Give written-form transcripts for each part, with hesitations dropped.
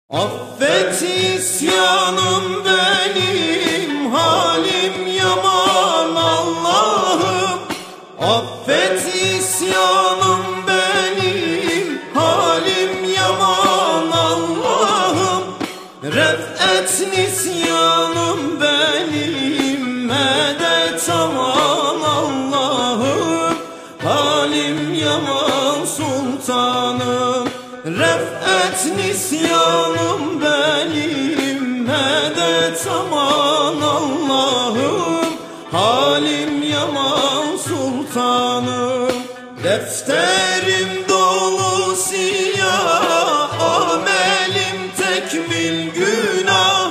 Affet isyanım benim, halim yaman Allah'ım. Affet isyanım benim, halim yaman Allah'ım. Ref'et nisyanım benim, medet aman Allah'ım. Halim yaman sultanım, ref'et nisyanım benim, medet aman Allah'ım. Halim yaman sultanım. Defterim dolu siyah, amelim tekmil günah.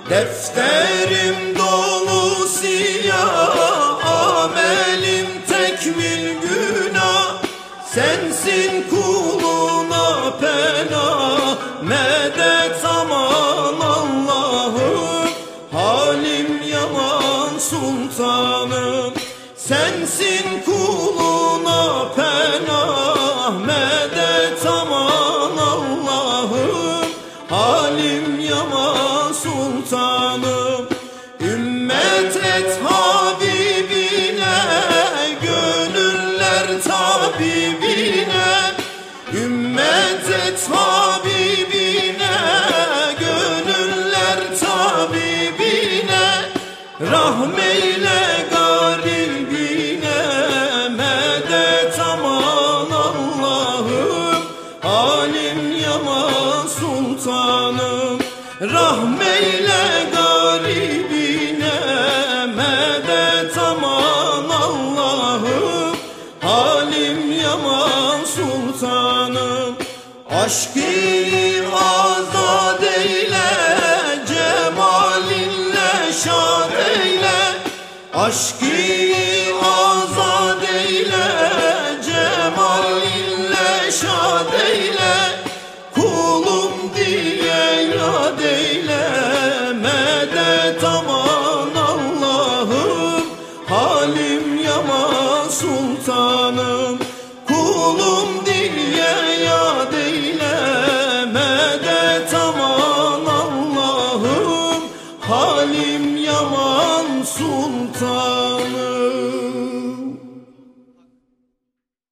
Defterim dolu siyah, amelim tekmil günah. Sensin kuluna pena, medet aman Allah'ım. Halim yaman sultanım. Sensin kuluna pena, medet aman Allah'ım. Halim yaman sultanım. Ümmet et Habibine, gönüller tabibine. Ümmet et Habibine, gönüller tabibine. Rahmeyle garibine, medet aman Allah'ım. Halim yaman sultanım. Rahmeyle garibine, medet aman Allah'ım. Halim yaman sultanım. Aşk-ı azad eyle, cemalinle şad eyle. Aşk-ı azad eyle, cemalinle şad eyle. Kulum diye yad eyle, medet aman Allah'ım. Halim yaman sultanım. Kulum diye yad eyle, medet aman Allah'ım. Halim yaman sultanım.